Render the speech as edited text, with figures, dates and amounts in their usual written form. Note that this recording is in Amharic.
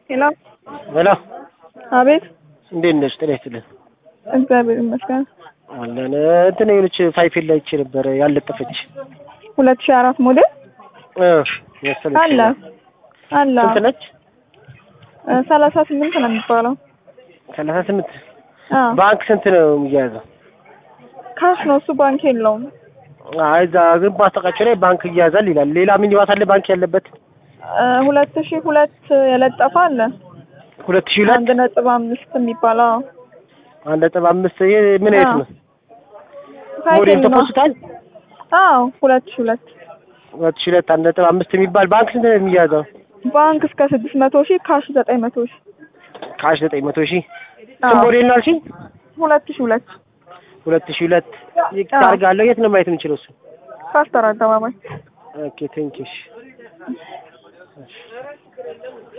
ሄሎ ሄሎ አቤት። እንዴት ነሽ? ጤና ይስጥልኝ። እግዚአብሔር ይመስገን። አለን እንትን የሆነች ፋይፌል ላይ ይቺ ነበር ያለጠፈች 2004 ሞዴል መሰለች። አለ አለ። ስንት ነች? 38 ነው የሚባለው። 38 አዎ። ባንክ ስንት ነው የሚያዘው? ካሽ ነው እሱ፣ ባንክ የለውም። አይ እዛ ግን ማስታወቂያቸው ላይ ባንክ ይያዛል ይላል። ሌላ ምን ይዋታል ባንክ ያለበት? 2002 የለጠፈ አለ። 2002 1.5 የሚባለው 1.5 ይሄ ምን አይነት ነው? ሞዴል ሞዴል ተፖስታል? አዎ 2002 1.5 የሚባል ባንክ ስንት ነው የሚያዘው? ባንክ እስከ 600,000 ካሽ 900,000 ካሽ 900,000 ስንት ሞዴል ነው አልሽኝ? 2002 2002 ይታርጋለሁ። የት ነው ማየት የምንችለው እሱ? ፓስተር አደባባይ። ኦኬ ቴንክ ዩ።